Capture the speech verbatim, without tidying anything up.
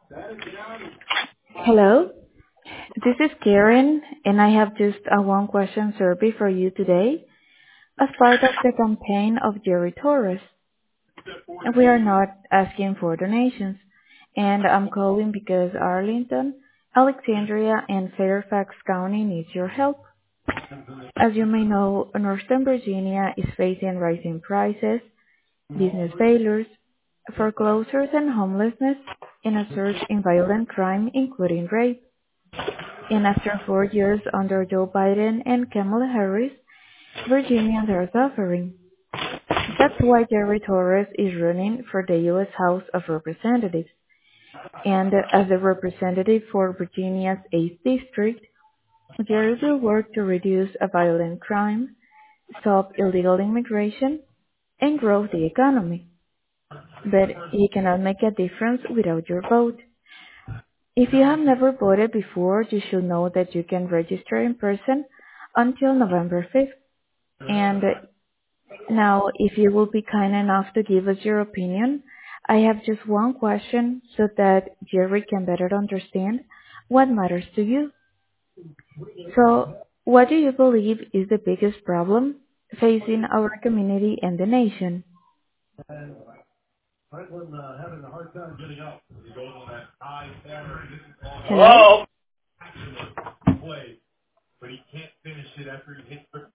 Hello, this is Karen, and I have just a one-question survey for you today as part of the campaign of Jerry Torres. And we are not asking for donations, and I'm calling because Arlington, Alexandria, and Fairfax County needs your help. As you may know, Northern Virginia is facing rising prices, business failures, foreclosures, and homelessness, and a surge in violent crime, including rape. And after four years under Joe Biden and Kamala Harris, Virginians are suffering. That's why Jerry Torres is running for the U S House of Representatives. And as a representative for Virginia's eighth District, Jerry will work to reduce violent crime, stop illegal immigration, and grow the economy. But he cannot make a difference without your vote. If you have never voted before, you should know that you can register in person until November fifth. And now, if you will be kind enough to give us your opinion, I have just one question so that Jerry can better understand what matters to you. So, what do you believe is the biggest problem facing our community and the nation? Hello? Hello?